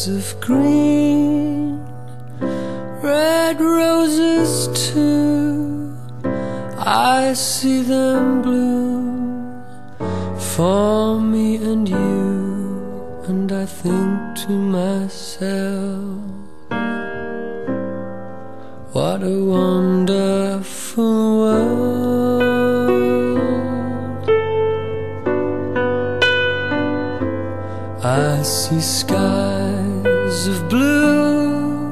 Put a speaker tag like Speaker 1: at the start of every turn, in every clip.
Speaker 1: of green, red roses too. I see them bloom for me and you, and I think to myself, what a wonderful world. I see skies of blue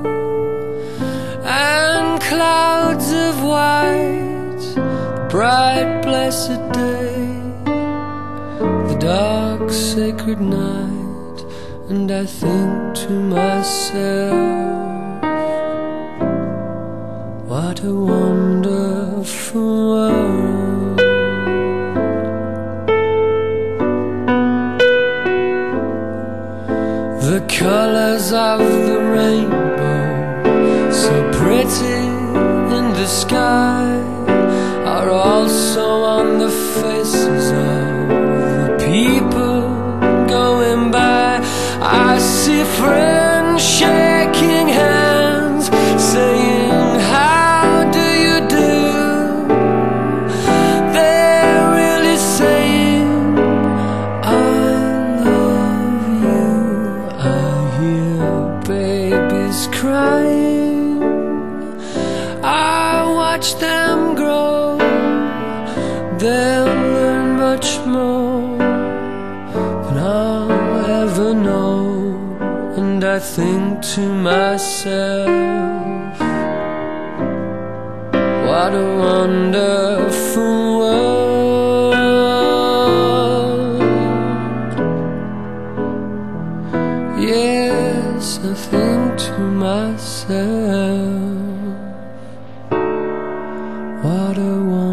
Speaker 1: and clouds of white, the bright blessed day, the dark sacred night, and I think to myself, what a wonderful world. The colors of the rainbow, so pretty in the sky, are also on the faces of the people going by. I see friends shaking hands, saying, how do you do? They're really saying, I love you. I hear babies crying, I watch them grow. They'll learn much more than I'll ever know, and I think to myself, what a wonderful world. Yes, I think to myself, what a wonderful